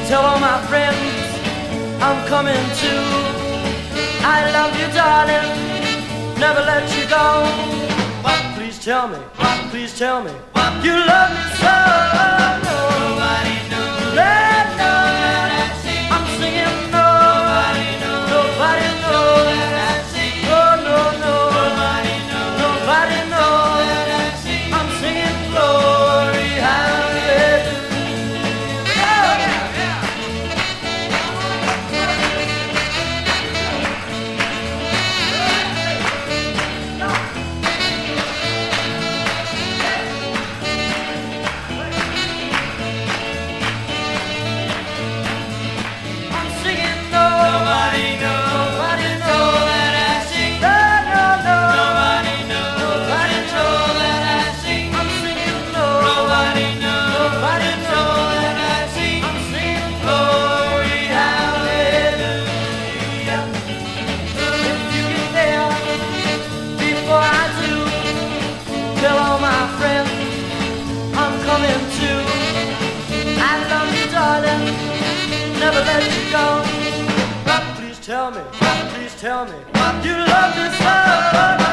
Tell all my friends I'm coming too. I love you, darling, never let you go. Please tell me, please tell me, you love me so. Nobody knows that I sing. I'm singing no. Nobody knows that I sing. Oh no, no. Nobody knows. Nobody knows that I sing. I'm singing glory, hallelujah. Tell all my friends I'm coming too. I love you, darling, never let you go. Please tell me, you love me so.